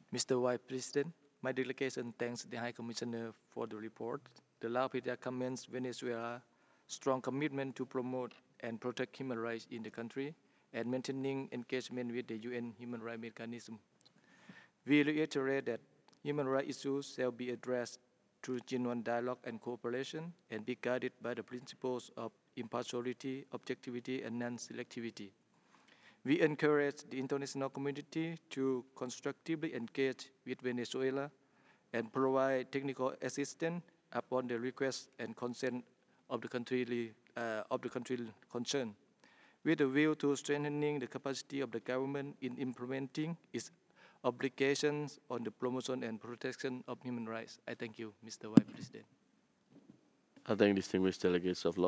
Mr. Vice President, my delegation thanks the High Commissioner for the report. The La Pita commends Venezuela's strong commitment to promote and protect human rights in the country and maintaining engagement with the UN human rights mechanism. We reiterate that human rights issues shall be addressed through genuine dialogue and cooperation and be guided by the principles of impartiality, objectivity, and non-selectivity. We encourage the international community to constructively engage with Venezuela and provide technical assistance upon the request and consent of the country concerned, with a view to strengthening the capacity of the government in implementing its obligations on the promotion and protection of human rights. I thank you, Mr. Vice President. I thank distinguished delegates of